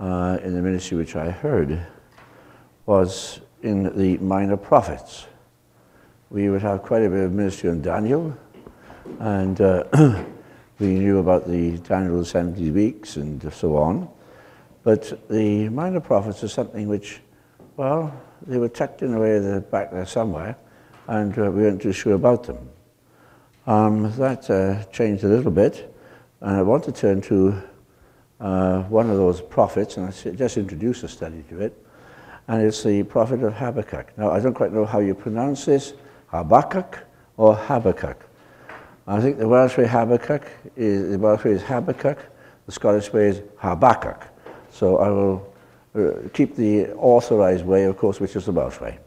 in the ministry which I heard was in the Minor Prophets. We would have quite a bit of ministry on Daniel, and we knew about the Daniel 70 weeks and so on. But the Minor Prophets is something which, well, they were tucked in away back there somewhere, and we weren't too sure about them. That changed a little bit, and I want to turn to one of those prophets, and I just introduce a study to it, and it's the prophet of Habakkuk. Now, I don't quite know how you pronounce this, Habakkuk or Habakkuk. I think the Welsh way the Welsh way is Habakkuk, the Scottish way is Habakkuk. So I will keep the authorized way, of course, which is the Welsh way.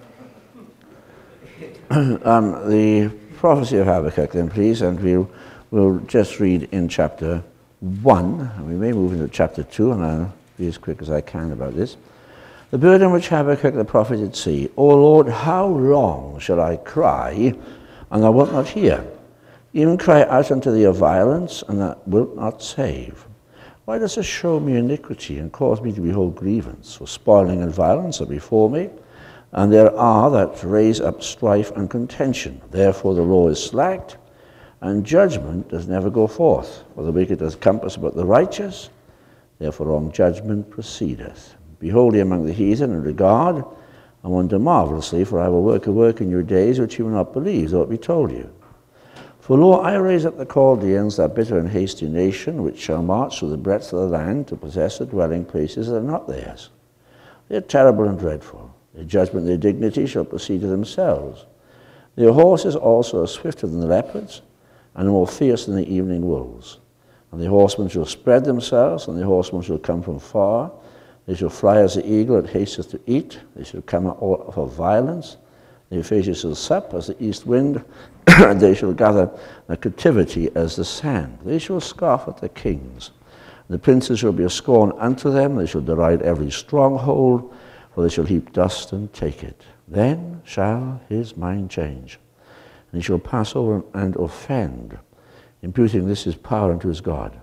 The prophecy of Habakkuk, then, please, and we'll just read in chapter 1, and we may move into chapter 2, and I'll be as quick as I can about this. The burden which Habakkuk the prophet did see, O Lord, how long shall I cry, and thou wilt not hear? Even cry out unto thee of violence, and thou wilt not save. Why dost thou show me iniquity, and cause me to behold grievance? For spoiling and violence are before me, and there are that raise up strife and contention. Therefore the law is slacked, and judgment does never go forth. For the wicked does compass about the righteous, therefore wrong judgment proceedeth. Behold ye among the heathen, and regard, and wonder marvelously, for I will work a work in your days which you will not believe, though it be told you. For lo, I raise up the Chaldeans, that bitter and hasty nation, which shall march through the breadth of the land to possess the dwelling places that are not theirs. They are terrible and dreadful. Their judgment, their dignity shall proceed to themselves. Their horses also are swifter than the leopards, and more fierce than the evening wolves. And the horsemen shall spread themselves, and the horsemen shall come from far. They shall fly as the eagle that hasteth to eat. They shall come out for violence. Their faces shall sup as the east wind, and they shall gather the captivity as the sand. They shall scoff at the kings. The princes shall be a scorn unto them. They shall deride every stronghold, for they shall heap dust and take it. Then shall his mind change, and he shall pass over and offend, imputing this his power unto his God.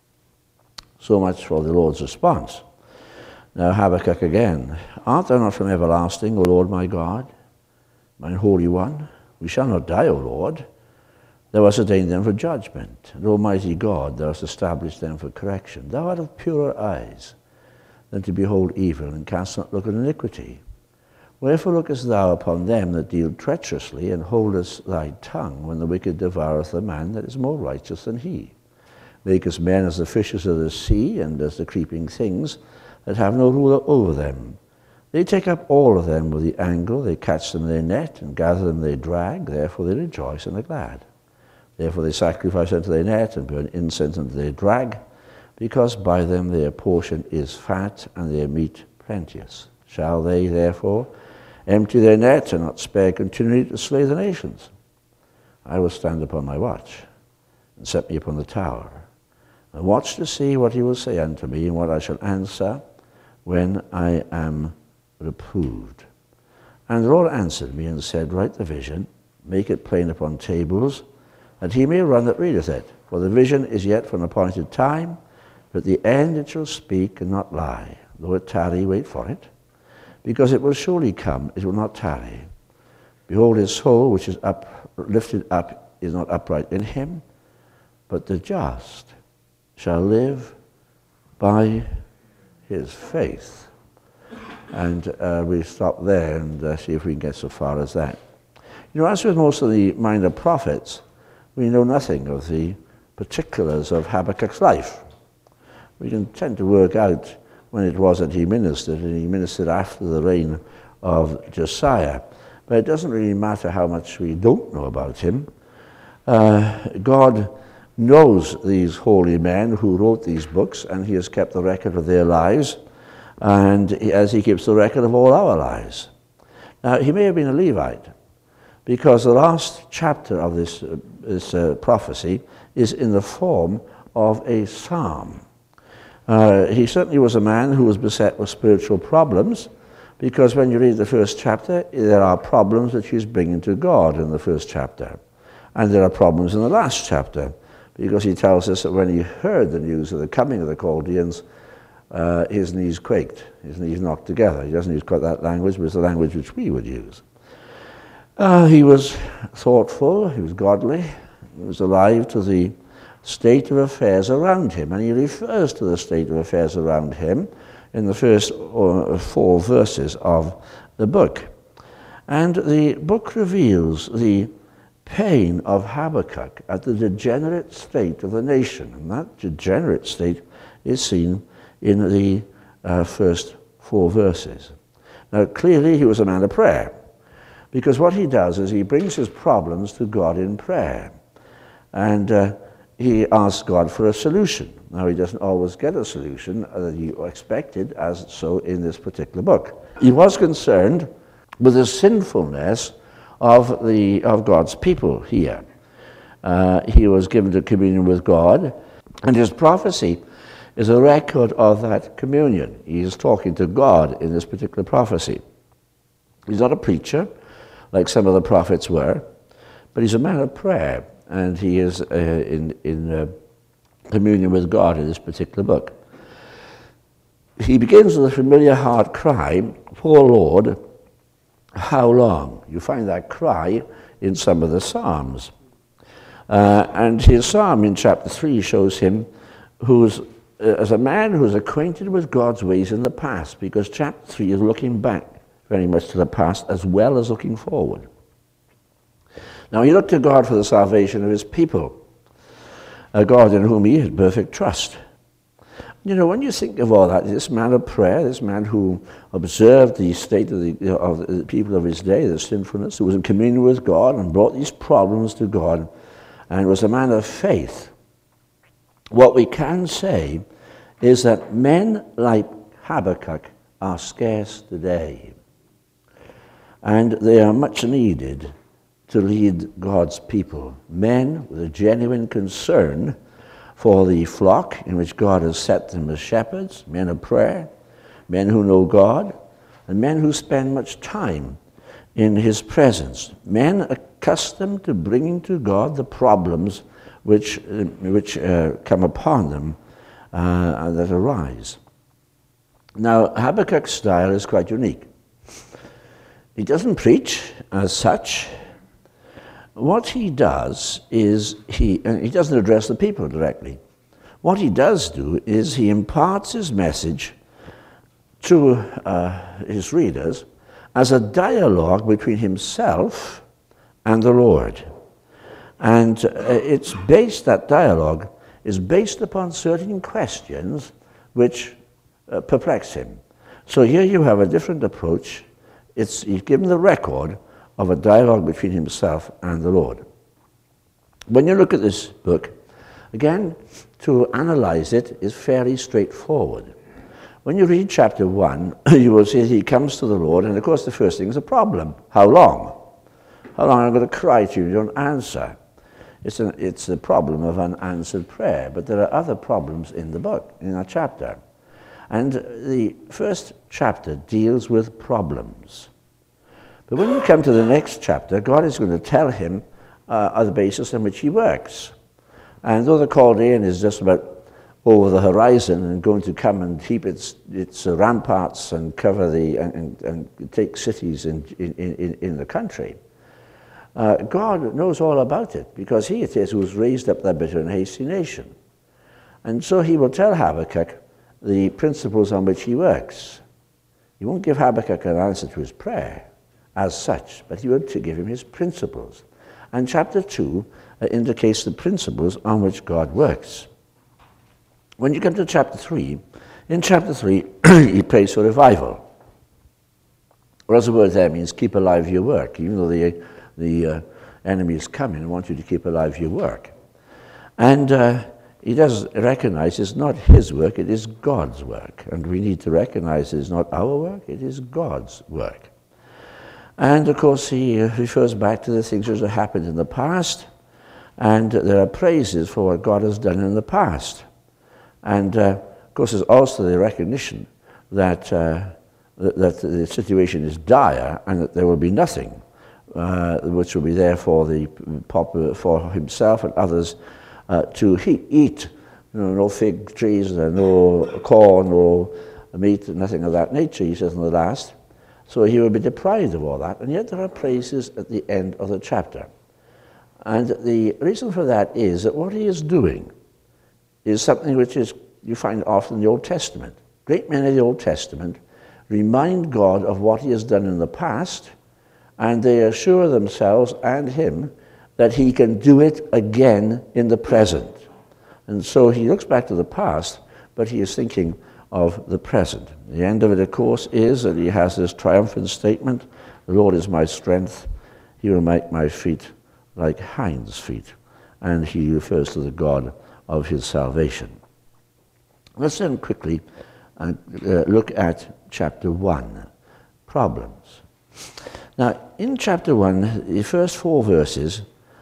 So much for the Lord's response. Now Habakkuk again. Art thou not from everlasting, O Lord my God, mine Holy One? We shall not die, O Lord. Thou hast ordained them for judgment, and Almighty God, thou hast established them for correction. Thou art of purer eyes than to behold evil, and canst not look at iniquity. Wherefore lookest thou upon them that deal treacherously, and holdest thy tongue when the wicked devoureth a man that is more righteous than he? Makest men as the fishes of the sea, and as the creeping things that have no ruler over them. They take up all of them with the angle, they catch them in their net, and gather them they drag, therefore they rejoice and are glad. Therefore they sacrifice unto their net, and burn incense unto their drag, because by them their portion is fat, and their meat plenteous. Shall they therefore empty their net, and not spare continually to slay the nations? I will stand upon my watch, and set me upon the tower, and watch to see what he will say unto me, and what I shall answer when I am reproved. And the Lord answered me and said, Write the vision, make it plain upon tables, that he may run that readeth it. For the vision is yet for an appointed time, but at the end it shall speak and not lie. Though it tarry, wait for it, because it will surely come, it will not tarry. Behold, his soul which is lifted up is not upright in him, but the just shall live by his faith. And we stop there and see if we can get so far as that. You know, as with most of the minor prophets, we know nothing of the particulars of Habakkuk's life. We can tend to work out when it was that he ministered, and he ministered after the reign of Josiah. But it doesn't really matter how much we don't know about him. God knows these holy men who wrote these books, and he has kept the record of their lives, and as he keeps the record of all our lives. Now, he may have been a Levite, because the last chapter of this prophecy is in the form of a psalm. He certainly was a man who was beset with spiritual problems, because when you read the first chapter, there are problems that he's bringing to God in the first chapter. And there are problems in the last chapter, because he tells us that when he heard the news of the coming of the Chaldeans, his knees quaked, his knees knocked together. He doesn't use quite that language, but it's the language which we would use. He was thoughtful, he was godly, he was alive to the state of affairs around him, and he refers to the state of affairs around him in the first 4 verses of the book. And the book reveals the pain of Habakkuk at the degenerate state of the nation, and that degenerate state is seen in the first 4 verses. Now, clearly he was a man of prayer, because what he does is he brings his problems to God in prayer, and he asks God for a solution. Now, he doesn't always get a solution that he expected, as so in this particular book. He was concerned with the sinfulness of God's people here. He was given to communion with God, and his prophecy is a record of that communion. He is talking to God in this particular prophecy. He's not a preacher, like some of the prophets were, but he's a man of prayer, and he is in communion with God in this particular book. He begins with a familiar heart cry, "Poor Lord, how long?" You find that cry in some of the Psalms. And his psalm in chapter 3 shows him as a man who's acquainted with God's ways in the past, because chapter 3 is looking back very much to the past as well as looking forward. Now, he looked to God for the salvation of his people, a God in whom he had perfect trust. You know, when you think of all that, this man of prayer, this man who observed the state of the people of his day, the sinfulness, who was in communion with God and brought these problems to God, and was a man of faith, what we can say is that men like Habakkuk are scarce today, and they are much needed to lead God's people. Men with a genuine concern for the flock in which God has set them as shepherds, men of prayer, men who know God, and men who spend much time in his presence, men accustomed to bringing to God the problems which come upon them that arise. Now, Habakkuk's style is quite unique. He doesn't preach as such. What he does is he doesn't address the people directly. What he does do is he imparts his message to his readers as a dialogue between himself and the Lord. And that dialogue is based upon certain questions which perplex him. So here you have a different approach. He's given the record of a dialogue between himself and the Lord. When you look at this book, again, to analyze it is fairly straightforward. When you read chapter 1, you will see he comes to the Lord, and of course the first thing is a problem. How long? How long am I going to cry to you? You don't answer. It's the problem of unanswered prayer, but there are other problems in the book, in our chapter. And the first chapter deals with problems. But when you come to the next chapter, God is going to tell him the basis on which he works. And though the Chaldean is just about over the horizon and going to come and keep its ramparts and cover and take cities in the country, God knows all about it, because he it is who has raised up that bitter and hasty nation. And so he will tell Habakkuk the principles on which he works. He won't give Habakkuk an answer to his prayer as such, but he will give him his principles. And chapter 2 indicates the principles on which God works. When you come to chapter 3, in chapter 3 he prays for revival. Or as the word there means, keep alive your work, even though the enemy is coming and want you to keep alive your work. And he does recognize it's not his work, it is God's work. And we need to recognize it's not our work, it is God's work. And of course he refers back to the things that have happened in the past, and there are praises for what God has done in the past. And of course there's also the recognition that the situation is dire and that there will be nothing which will be there for himself and others to eat no fig trees, no corn, no meat, nothing of that nature, he says in the last. So he will be deprived of all that, and yet there are praises at the end of the chapter. And the reason for that is that what he is doing is something which is you find often in the Old Testament. Great men of the Old Testament remind God of what he has done in the past, and they assure themselves and him that he can do it again in the present. And so he looks back to the past, but he is thinking of the present. The end of it, of course, is that he has this triumphant statement, "The Lord is my strength, he will make my feet like hinds' feet," and he refers to the God of his salvation. Let's then quickly look at chapter 1, problems. Now, in chapter 1, the first 4 verses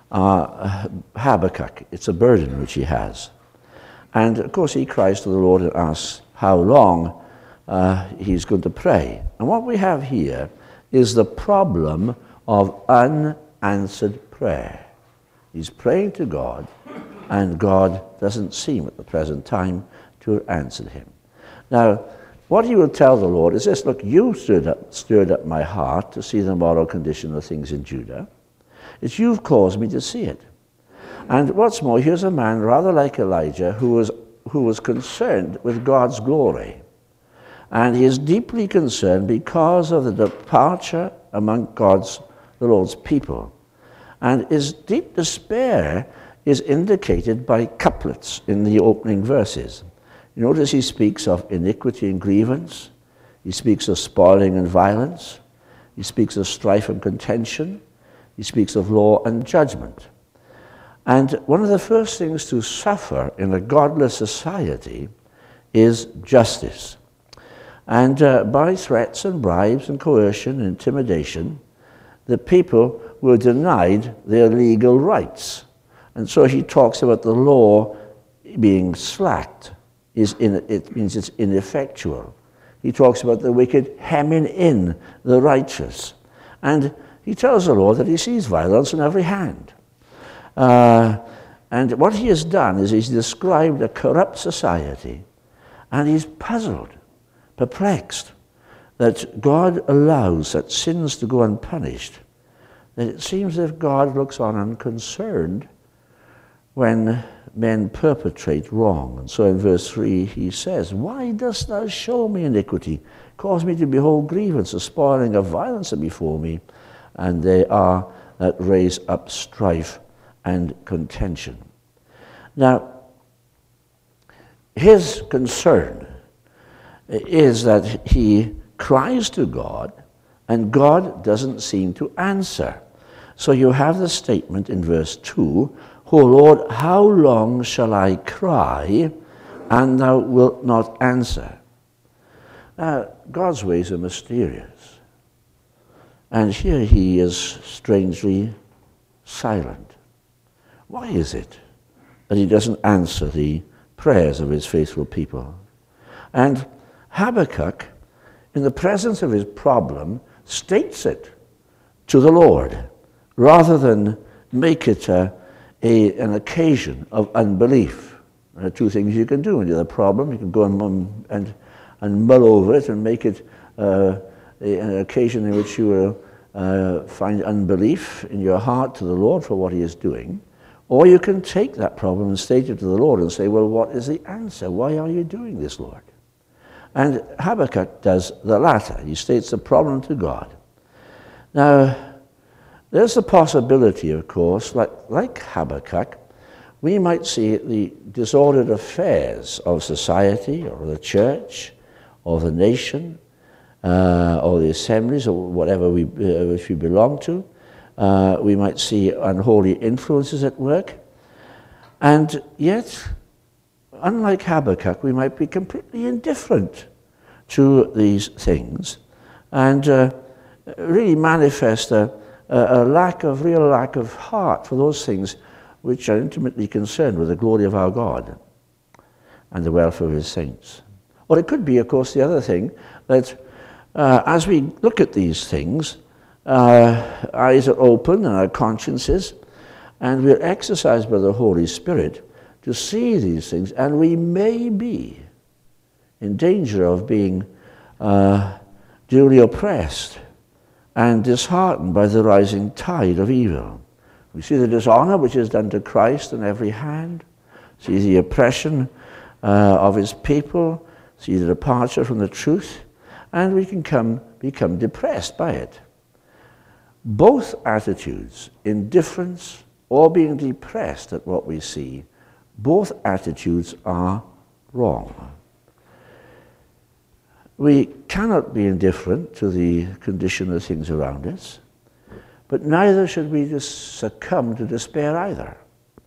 are Habakkuk. It's a burden which he has. And, of course, he cries to the Lord and asks how long he's going to pray. And what we have here is the problem of unanswered prayer. He's praying to God, and God doesn't seem at the present time to have answered him. Now, what he will tell the Lord is this: look, you stirred up my heart to see the moral condition of things in Judah. It's you've caused me to see it. And what's more, here's a man rather like Elijah who was concerned with God's glory. And he is deeply concerned because of the departure among the Lord's people. And his deep despair is indicated by couplets in the opening verses. You notice he speaks of iniquity and grievance. He speaks of spoiling and violence. He speaks of strife and contention. He speaks of law and judgment. And one of the first things to suffer in a godless society is justice. And by threats and bribes and coercion and intimidation, the people were denied their legal rights. And so he talks about the law being slacked. It means it's ineffectual. He talks about the wicked hemming in the righteous. And he tells the Lord that he sees violence on every hand. And what he has done is he's described a corrupt society, and he's puzzled, perplexed, that God allows such sins to go unpunished, that it seems as if God looks on unconcerned when men perpetrate wrong. And so in verse 3 he says, "Why dost thou show me iniquity? Cause me to behold grievance, the spoiling of violence are before me, and they are that raise up strife and contention." Now, his concern is that he cries to God, and God doesn't seem to answer. So you have the statement in verse 2, "O Lord, how long shall I cry, and thou wilt not answer?" Now, God's ways are mysterious. And here he is strangely silent. Why is it that he doesn't answer the prayers of his faithful people? And Habakkuk, in the presence of his problem, states it to the Lord, rather than make it an occasion of unbelief. There are 2 things you can do when you have a problem. You can go and mull over it and make it an occasion in which you will find unbelief in your heart to the Lord for what he is doing. Or you can take that problem and state it to the Lord and say, well, what is the answer? Why are you doing this, Lord? And Habakkuk does the latter. He states the problem to God. Now, there's the possibility, of course, like Habakkuk, we might see the disordered affairs of society or the church or the nation or the assemblies or whatever which we belong to. We might see unholy influences at work. And yet, unlike Habakkuk, we might be completely indifferent to these things and really manifest a real lack of heart for those things which are intimately concerned with the glory of our God and the welfare of his saints. Or it could be, of course, the other thing, that as we look at these things, eyes are open and our consciences, and we're exercised by the Holy Spirit to see these things, and we may be in danger of being duly oppressed and disheartened by the rising tide of evil. We see the dishonor which is done to Christ on every hand, see the oppression of his people, see the departure from the truth, and we can become depressed by it. Both attitudes, indifference or being depressed at what we see, both attitudes are wrong. We cannot be indifferent to the condition of things around us, but neither should we just succumb to despair either.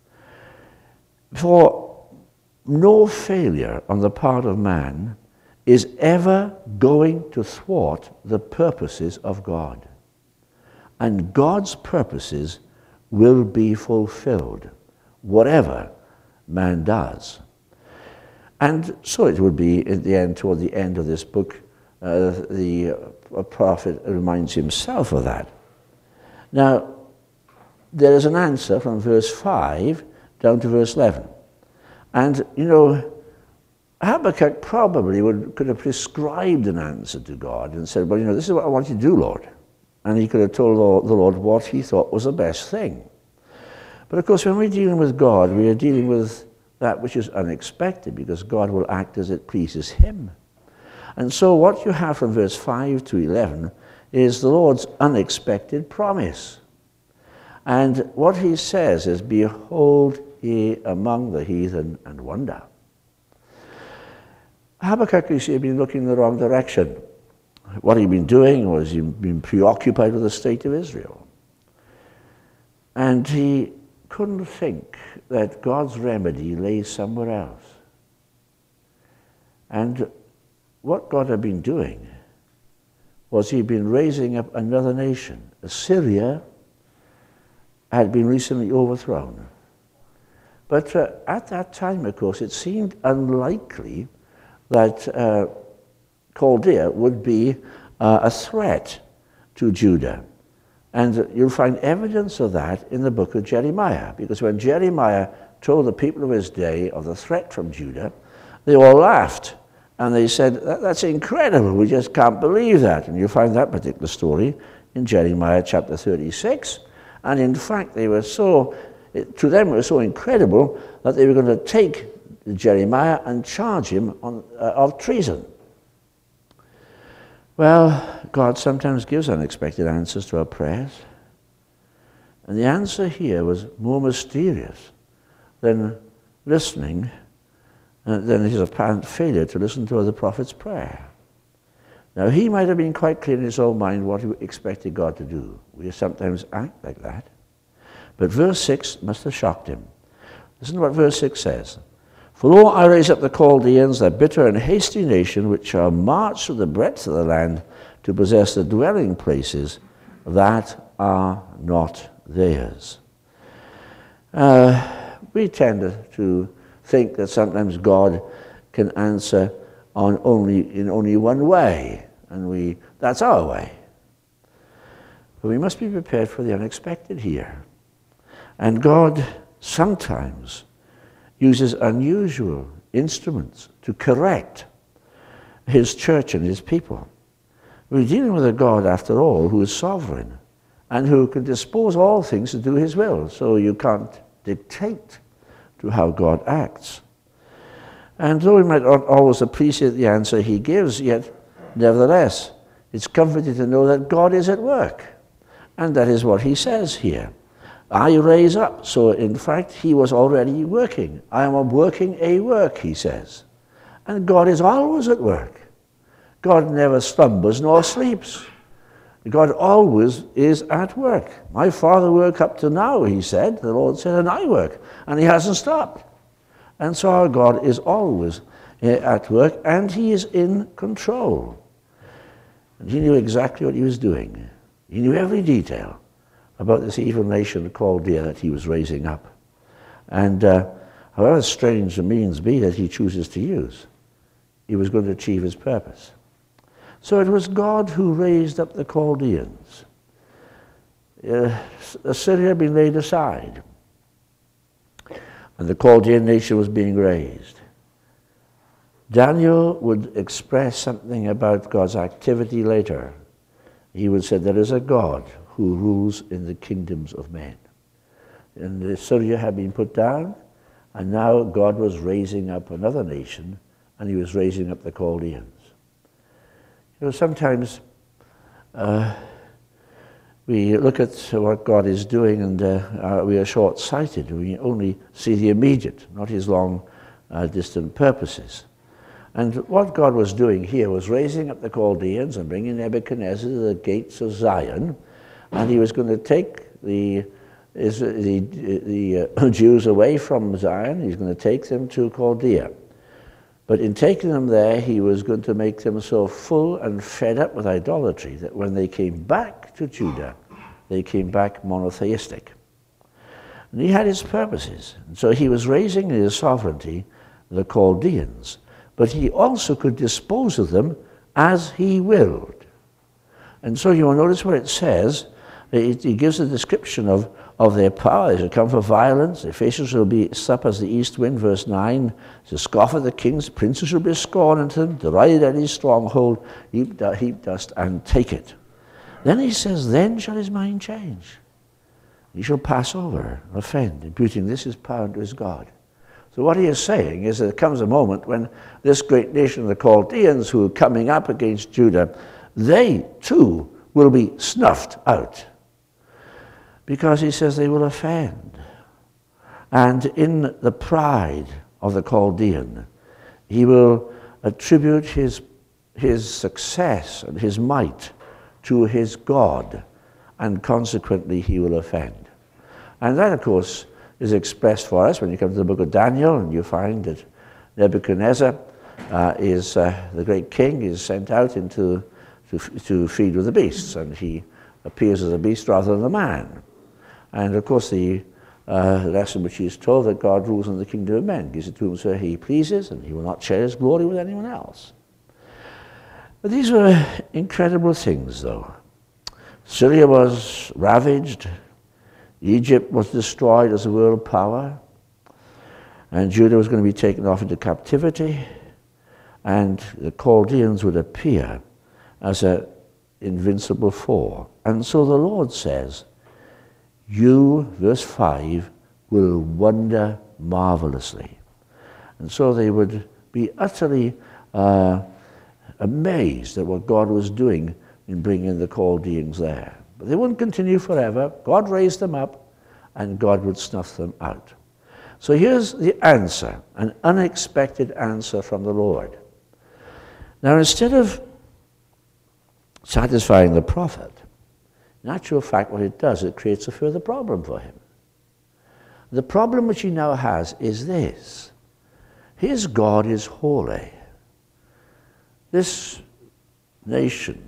For no failure on the part of man is ever going to thwart the purposes of God. And God's purposes will be fulfilled, whatever man does. And so it would be in the end, toward the end of this book, the prophet reminds himself of that. Now, there is an answer from verse 5 down to verse 11. And, you know, Habakkuk probably could have prescribed an answer to God and said, well, you know, this is what I want you to do, Lord. And he could have told the Lord what he thought was the best thing. But of course, when we're dealing with God, we are dealing with that which is unexpected, because God will act as it pleases him. And so what you have from verse 5 to 11 is the Lord's unexpected promise. And what he says is, behold ye among the heathen and wonder. Habakkuk, you see, had been looking in the wrong direction. What he'd been doing was he'd been preoccupied with the state of Israel. And he couldn't think that God's remedy lay somewhere else. And what God had been doing was he'd been raising up another nation. Assyria had been recently overthrown. But at that time, of course, it seemed unlikely that Chaldea would be a threat to Judah. And you'll find evidence of that in the book of Jeremiah, because when Jeremiah told the people of his day of the threat from Judah, they all laughed. And they said, that's incredible, we just can't believe that. And you'll find that particular story in Jeremiah chapter 36. And in fact, they were to them it was so incredible that they were going to take Jeremiah and charge him of treason. Well, God sometimes gives unexpected answers to our prayers. And the answer here was more mysterious than listening, than his apparent failure to listen to the prophet's prayer. Now, he might have been quite clear in his own mind what he expected God to do. We sometimes act like that. But verse 6 must have shocked him. Listen to what verse 6 says. For lo, I raise up the Chaldeans, that bitter and hasty nation, which shall march through the breadth of the land to possess the dwelling places that are not theirs. We tend to think that sometimes God can answer in only one way, and that's our way. But we must be prepared for the unexpected here. And God sometimes uses unusual instruments to correct his church and his people. We're dealing with a God, after all, who is sovereign and who can dispose all things to do his will. So you can't dictate to how God acts. And though we might not always appreciate the answer he gives, yet nevertheless, it's comforting to know that God is at work. And that is what he says here. I raise up. So in fact, he was already working. I am working a work, he says. And God is always at work. God never slumbers nor sleeps. God always is at work. My Father worked up to now, he said. The Lord said, and I work. And he hasn't stopped. And so our God is always at work, and he is in control. And he knew exactly what he was doing. He knew every detail about this evil nation called Chaldea that he was raising up. And however strange the means be that he chooses to use, he was going to achieve his purpose. So it was God who raised up the Chaldeans. Assyria had been laid aside. and the Chaldean nation was being raised. Daniel would express something about God's activity later. He would say there is a God who rules in the kingdoms of men. And Assyria had been put down, and now God was raising up another nation, and he was raising up the Chaldeans. You know, sometimes we look at what God is doing, and we are short-sighted. We only see the immediate, not his long, distant purposes. And what God was doing here was raising up the Chaldeans and bringing Nebuchadnezzar to the gates of Zion, and he was going to take the Jews away from Zion. He's going to take them to Chaldea. But in taking them there, he was going to make them so full and fed up with idolatry that when they came back to Judah, they came back monotheistic. And he had his purposes. And so he was raising in his sovereignty the Chaldeans, but he also could dispose of them as he willed. And so you will notice what it says. He gives a description of their power. They shall come for violence. Their faces shall be up as the east wind. Verse 9, to scoff at the kings, princes shall be scorned unto them, deride at his stronghold, heap dust and take it. Then he says, then shall his mind change. He shall pass over, offend, imputing this his power unto his God. So what he is saying is that there comes a moment when this great nation, the Chaldeans, who are coming up against Judah, they too will be snuffed out. Because he says they will offend. And in the pride of the Chaldean, he will attribute his success and his might to his God, and consequently he will offend. And that, of course, is expressed for us when you come to the book of Daniel, and you find that Nebuchadnezzar is the great king, is sent out to feed with the beasts, and he appears as a beast rather than a man. And of course the lesson which he is told that God rules in the kingdom of men, gives it to whomsoever he pleases, and he will not share his glory with anyone else. But these were incredible things, though. Syria was ravaged, Egypt was destroyed as a world power, and Judah was going to be taken off into captivity, and the Chaldeans would appear as an invincible foe. And so the Lord says, you, verse 5, will wonder marvelously. And so they would be utterly amazed at what God was doing in bringing the Chaldeans there. But they wouldn't continue forever. God raised them up, and God would snuff them out. So here's the answer, an unexpected answer from the Lord. Now, instead of satisfying the prophet, in actual fact, what it does, it creates a further problem for him. The problem which he now has is this. His God is holy. This nation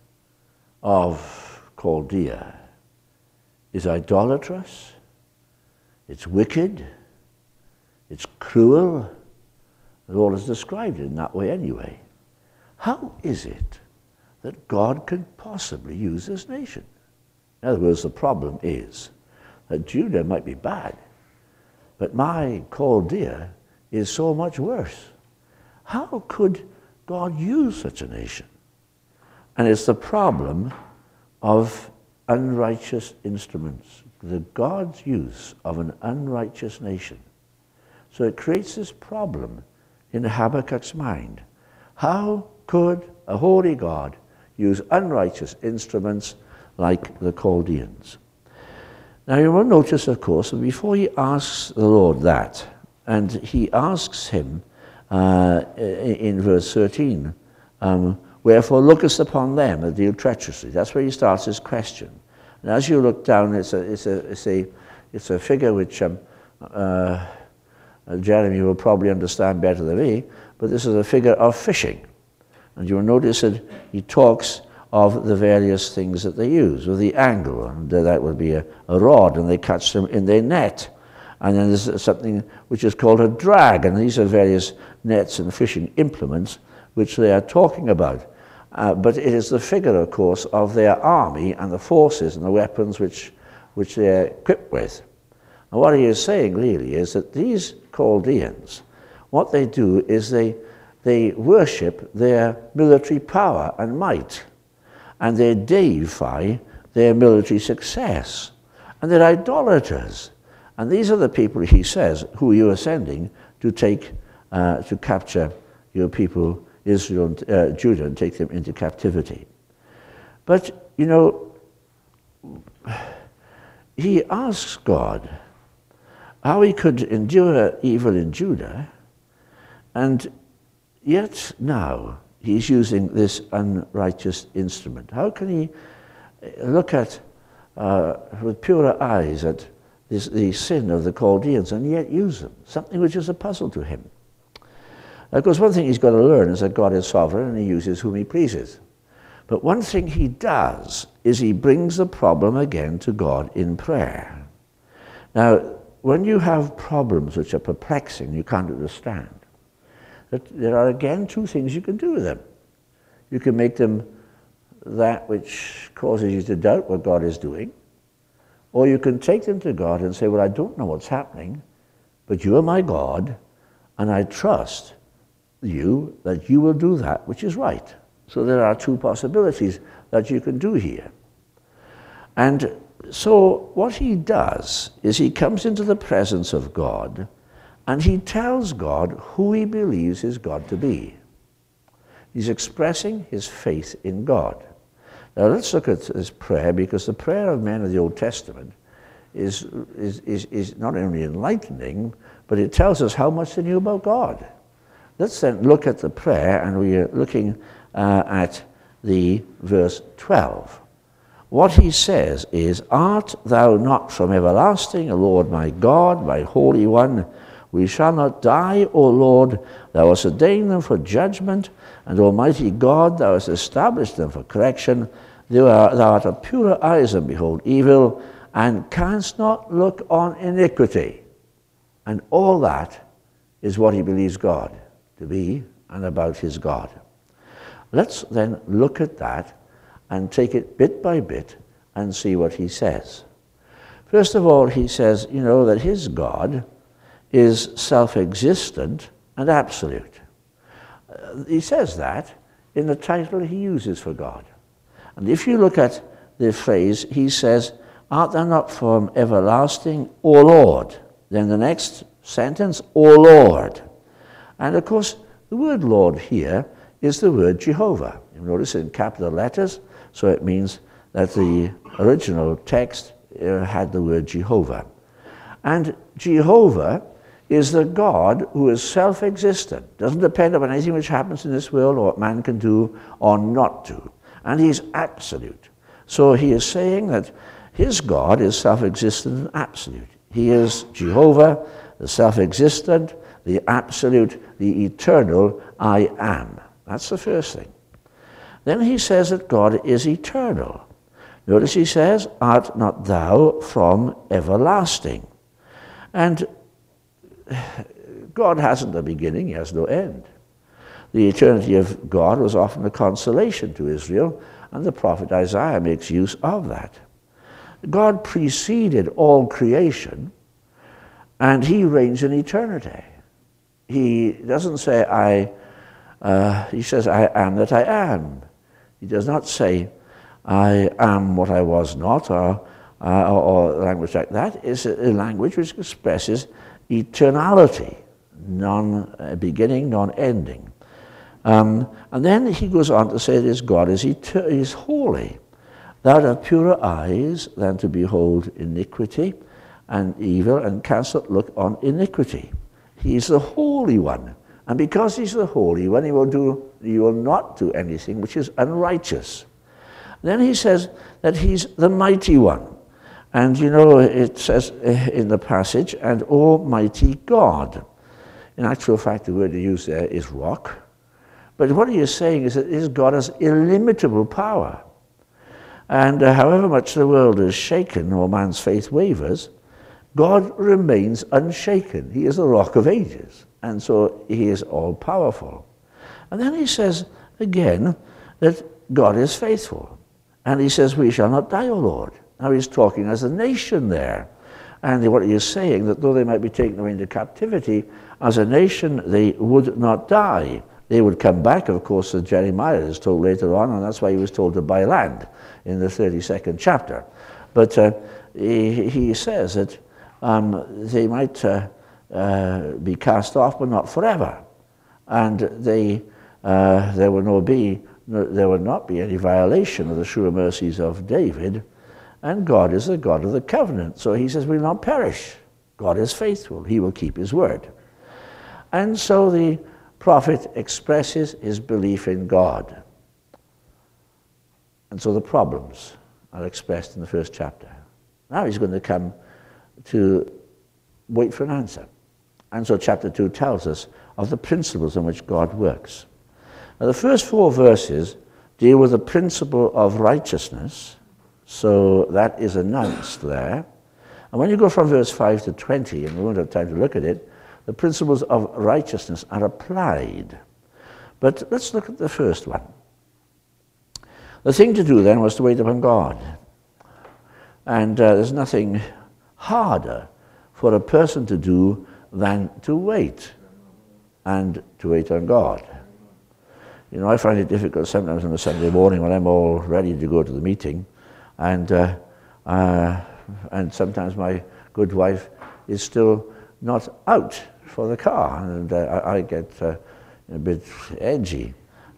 of Chaldea is idolatrous, it's wicked, it's cruel. The Lord has described it in that way anyway. How is it that God can possibly use this nation? In other words, the problem is that Judah might be bad, but my Chaldea is so much worse. How could God use such a nation? And it's the problem of unrighteous instruments, the God's use of an unrighteous nation. So it creates this problem in Habakkuk's mind. How could a holy God use unrighteous instruments like the Chaldeans? Now you will notice, of course, that before he asks the Lord that, and he asks him in verse 13, wherefore lookest upon them that deal treacherously. That's where he starts his question. And as you look down, it's a figure which Jeremy will probably understand better than me, but this is a figure of fishing. And you'll notice that he talks of the various things that they use, with the angle, and that would be a rod, and they catch them in their net. And then there's something which is called a drag, and these are various nets and fishing implements which they are talking about. But it is the figure, of course, of their army and the forces and the weapons which they are equipped with. And what he is saying really is that these Chaldeans, what they do is they worship their military power and might, and they deify their military success, and they're idolaters. And these are the people, he says, who you are sending to capture your people, Israel, Judah, and take them into captivity. But, you know, he asks God how he could endure evil in Judah, and yet now he's using this unrighteous instrument. How can he look at, with purer eyes, at the sin of the Chaldeans and yet use them? Something which is a puzzle to him. Of course, one thing he's got to learn is that God is sovereign and he uses whom he pleases. But one thing he does is he brings the problem again to God in prayer. Now, when you have problems which are perplexing, you can't understand, there are again two things you can do with them. You can make them that which causes you to doubt what God is doing, or you can take them to God and say, well, I don't know what's happening, but you are my God, and I trust you that you will do that which is right. So there are two possibilities that you can do here. And so what he does is he comes into the presence of God and he tells God who he believes his God to be. He's expressing his faith in God. Now let's look at this prayer, because the prayer of men of the Old Testament is not only enlightening, but it tells us how much they knew about God. Let's then look at the prayer, and we are looking at the verse 12. What he says is, art thou not from everlasting, O Lord my God, my Holy One? We shall not die, O Lord. Thou hast ordained them for judgment, and Almighty God, thou hast established them for correction. Thou art of purer eyes and behold evil, and canst not look on iniquity. And all that is what he believes God to be and about his God. Let's then look at that and take it bit by bit and see what he says. First of all, he says, you know, that his God is self-existent and absolute. He says that in the title he uses for God. And if you look at the phrase, he says, art thou not from everlasting, O Lord? Then the next sentence, O Lord. And of course, the word Lord here is the word Jehovah. You notice in capital letters, so it means that the original text had the word Jehovah. And Jehovah is the God who is self-existent, doesn't depend upon anything which happens in this world or what man can do or not do. And he's absolute. So he is saying that his God is self-existent and absolute. He is Jehovah, the self-existent, the absolute, the eternal I am. That's the first thing. Then he says that God is eternal. Notice he says, art not thou from everlasting? And God hasn't a beginning, he has no end. The eternity of God was often a consolation to Israel, and the prophet Isaiah makes use of that. God preceded all creation, and he reigns in eternity. He doesn't say, he says, I am that I am. He does not say, I am what I was not, or language like that. It's a language which expresses eternality, non-beginning, non-ending. And then he goes on to say this God is holy. Thou hast purer eyes than to behold iniquity and evil, and canst not look on iniquity. He is the Holy One. And because he's the Holy One, he will not do anything which is unrighteous. Then he says that he's the Mighty One. And you know, it says in the passage, and Almighty God. In actual fact, the word he used there is rock. But what he is saying is that his God has illimitable power. And however much the world is shaken or man's faith wavers, God remains unshaken. He is the rock of ages. And so he is all-powerful. And then he says again that God is faithful. And he says, we shall not die, O Lord. Now he's talking as a nation there. And what he is saying, that though they might be taken away into captivity, as a nation they would not die. They would come back, of course, as Jeremiah is told later on, and that's why he was told to buy land in the 32nd chapter. But he says that they might be cast off, but not forever. And there would not be any violation of the sure mercies of David. And God is the God of the covenant. So he says, we will not perish. God is faithful. He will keep his word. And so the prophet expresses his belief in God. And so the problems are expressed in the first chapter. Now he's going to come to wait for an answer. And so chapter 2 tells us of the principles in which God works. Now the first 4 verses deal with the principle of righteousness, so that is announced there. And when you go from verse 5 to 20, and we won't have time to look at it, the principles of righteousness are applied. But let's look at the first one. The thing to do then was to wait upon God. And there's nothing harder for a person to do than to wait, and to wait on God. You know, I find it difficult sometimes on a Sunday morning when I'm all ready to go to the meeting, and sometimes my good wife is still not out for the car, and I get a bit edgy.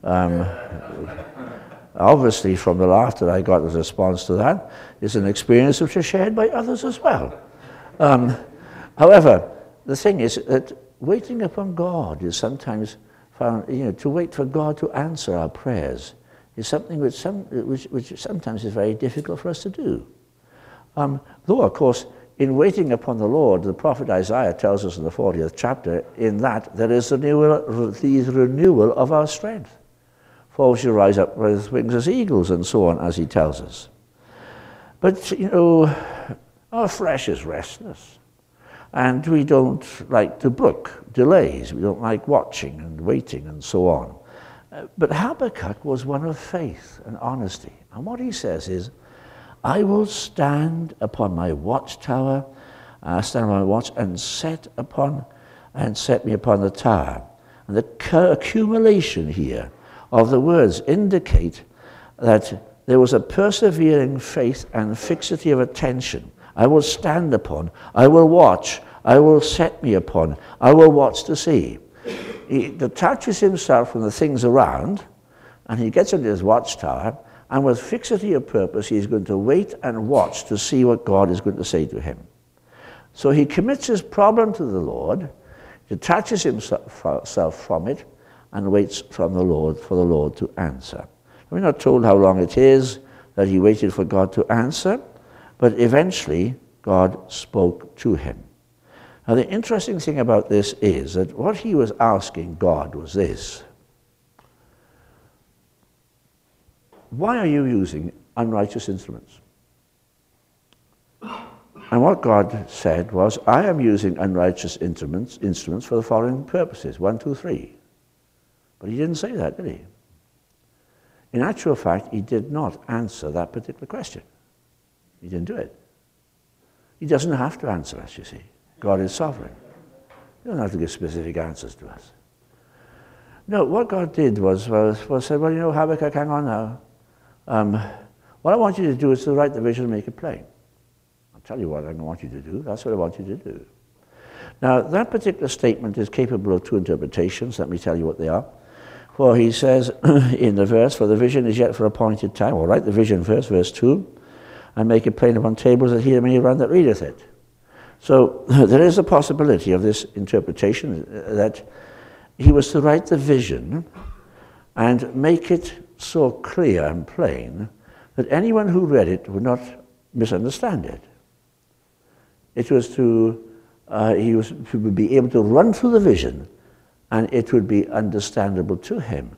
Obviously, from the laughter I got as a response to that, is an experience which is shared by others as well. However, the thing is that waiting upon God is sometimes found, to wait for God to answer our prayers is something which sometimes is very difficult for us to do. Though, of course, in waiting upon the Lord, the prophet Isaiah tells us in the 40th chapter, in that there is the renewal of our strength. For we shall rise up with wings as eagles, and so on, as he tells us. But, our flesh is restless. And we don't like to book delays. We don't like watching and waiting and so on. But Habakkuk was one of faith and honesty. And what he says is, I will stand upon my watchtower, stand on my watch, and set me upon the tower. And the accumulation here of the words indicate that there was a persevering faith and fixity of attention. I will stand upon, I will watch, I will set me upon, I will watch to see. He detaches himself from the things around, and he gets into his watchtower, and with fixity of purpose, he's going to wait and watch to see what God is going to say to him. So he commits his problem to the Lord, detaches himself from it, and waits from the Lord for the Lord to answer. We're not told how long it is that he waited for God to answer, but eventually God spoke to him. Now the interesting thing about this is that what he was asking God was this: why are you using unrighteous instruments? And what God said was, I am using unrighteous instruments for the following purposes, 1, 2, 3. But he didn't say that, did he? In actual fact, he did not answer that particular question. He didn't do it. He doesn't have to answer us, you see. God is sovereign. He doesn't have to give specific answers to us. No, what God did was say, well, Habakkuk, hang on now. What I want you to do is to write the vision and make it plain. I'll tell you what I want you to do. That's what I want you to do. Now, that particular statement is capable of 2 interpretations. Let me tell you what they are. For he says in the verse, for the vision is yet for appointed time. Well, write the vision first, verse 2, and make it plain upon tables that he may run that readeth it. So there is a possibility of this interpretation that he was to write the vision and make it so clear and plain that anyone who read it would not misunderstand it. It was he was to be able to run through the vision and it would be understandable to him.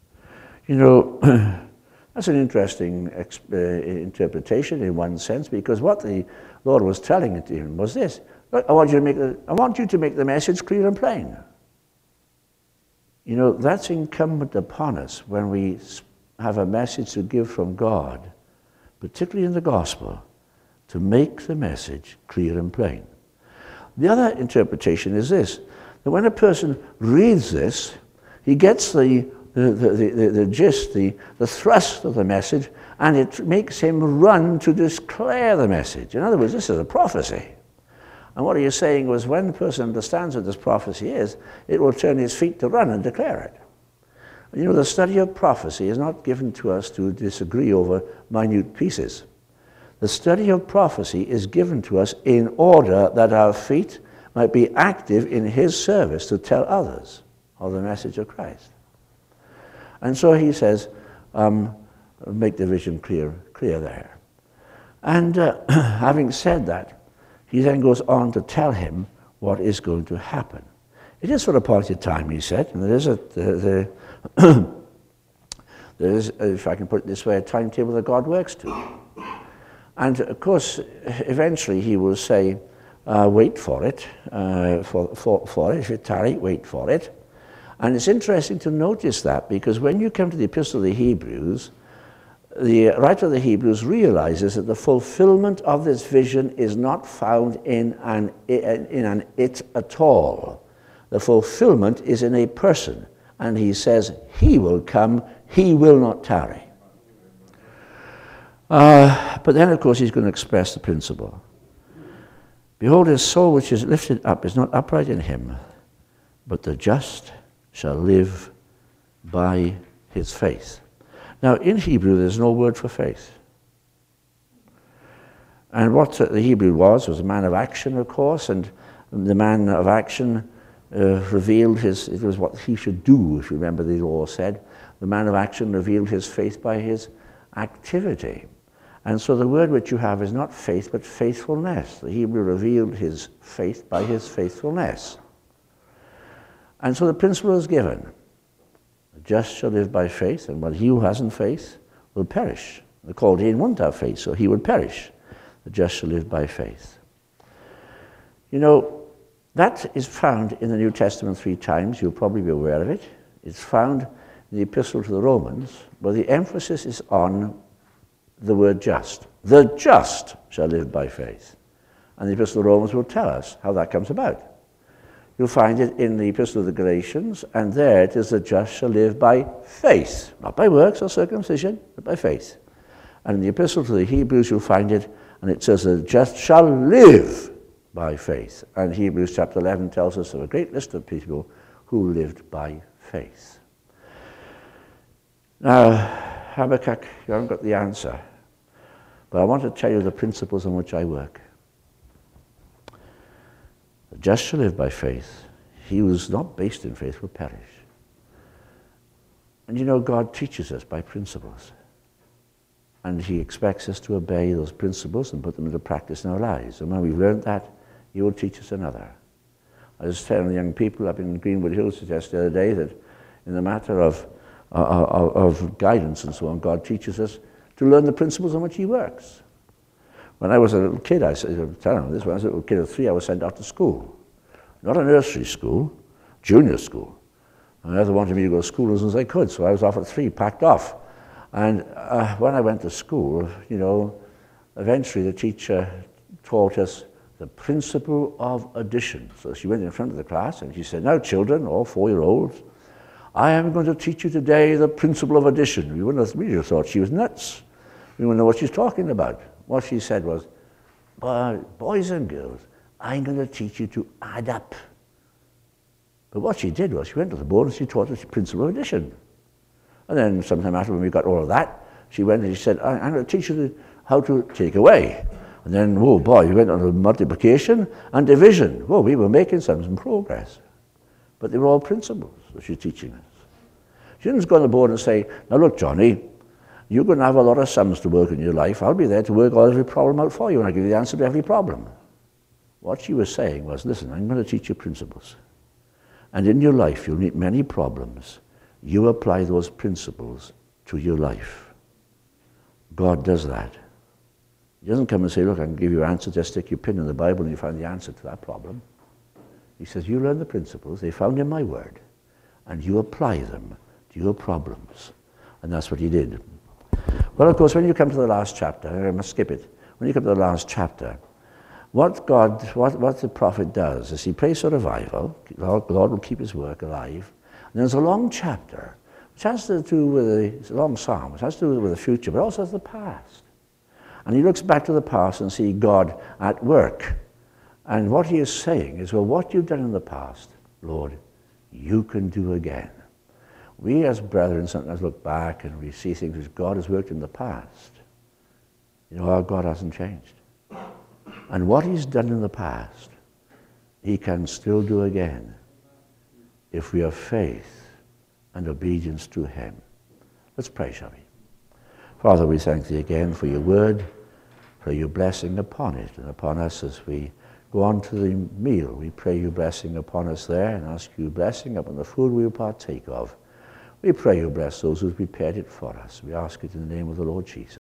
That's an interesting interpretation in one sense, because what the Lord was telling it to him was this: look, I want you to make the message clear and plain. That's incumbent upon us when we have a message to give from God, particularly in the gospel, to make the message clear and plain. The other interpretation is this, that when a person reads this, he gets the gist, the thrust of the message, and it makes him run to declare the message. In other words, this is a prophecy. And what he is saying was, when a person understands what this prophecy is, it will turn his feet to run and declare it. And you know, the study of prophecy is not given to us to disagree over minute pieces. The study of prophecy is given to us in order that our feet might be active in his service to tell others of the message of Christ. And so he says, make the vision clear there. And having said that, he then goes on to tell him what is going to happen. It is for an appointed time, he said, and there is, if I can put it this way, a timetable that God works to. And of course, eventually he will say, wait for it, for it. If you tarry, wait for it. And it's interesting to notice that, because when you come to the Epistle of the Hebrews, the writer of the Hebrews realizes that the fulfillment of this vision is not found in an it at all. The fulfillment is in a person. And he says, he will come, he will not tarry. But then, of course, he's going to express the principle. Behold, his soul which is lifted up is not upright in him, but the just shall live by his faith. Now, in Hebrew, there's no word for faith. And what the Hebrew was a man of action, of course, and the man of action revealed it was what he should do, if you remember the law said. The man of action revealed his faith by his activity. And so the word which you have is not faith, but faithfulness. The Hebrew revealed his faith by his faithfulness. And so the principle is given. The just shall live by faith, and he who hasn't faith will perish. The Chaldean wouldn't have faith, so he would perish. The just shall live by faith. You know, that is found in the New Testament 3 times. You'll probably be aware of it. It's found in the Epistle to the Romans, where the emphasis is on the word just. The just shall live by faith. And the Epistle of the Romans will tell us how that comes about. You'll find it in the Epistle of the Galatians, and there it is, the just shall live by faith. Not by works or circumcision, but by faith. And in the Epistle to the Hebrews, you'll find it, and it says, the just shall live by faith. And Hebrews chapter 11 tells us of a great list of people who lived by faith. Now, Habakkuk, you haven't got the answer, but I want to tell you the principles on which I work. The just shall live by faith. He who is not based in faith will perish. And you know, God teaches us by principles. And he expects us to obey those principles and put them into practice in our lives. And when we've learned that, he will teach us another. I was telling the young people up in Greenwood Hills just the other day that in the matter of guidance and so on, God teaches us to learn the principles on which he works. When I was a little kid, I'm telling you this, when I was a little kid of 3, I was sent off to school. Not a nursery school, junior school. My mother wanted me to go to school as soon as I could, so I was off at 3, packed off. And when I went to school, you know, eventually the teacher taught us the principle of addition. So she went in front of the class and she said, now children, all 4-year-olds, I am going to teach you today the principle of addition. We wouldn't have really thought she was nuts. We wouldn't know what she's talking about. What she said was, boys and girls, I'm going to teach you to add up. But what she did was she went to the board and she taught us the principle of addition. And then sometime after when we got all of that, she went and she said, I'm going to teach you how to take away. And then, oh boy, we went on to multiplication and division. Oh, we were making some progress. But they were all principles that she's teaching us. She didn't go on the board and say, now look, Johnny, you're going to have a lot of sums to work in your life. I'll be there to work every problem out for you, and I'll give you the answer to every problem. What she was saying was, listen, I'm going to teach you principles. And in your life, you'll meet many problems. You apply those principles to your life. God does that. He doesn't come and say, look, I can give you an answer, just stick your pin in the Bible and you find the answer to that problem. He says, you learn the principles, they found in my word, and you apply them to your problems. And that's what he did. Well, of course, when you come to the last chapter, I must skip it, when you come to the last chapter, what the prophet does is he prays for revival. God will keep his work alive. And there's a long chapter, which has to do with it's a long psalm, which has to do with the future, but also the past. And he looks back to the past and sees God at work. And what he is saying is, well, what you've done in the past, Lord, you can do again. We as brethren sometimes look back and we see things which God has worked in the past. You know, our God hasn't changed. And what he's done in the past, he can still do again if we have faith and obedience to him. Let's pray, shall we? Father, we thank thee again for your word, for your blessing upon it and upon us as we go on to the meal. We pray your blessing upon us there and ask you blessing upon the food we will partake of. We pray you bless those who have prepared it for us. We ask it in the name of the Lord Jesus.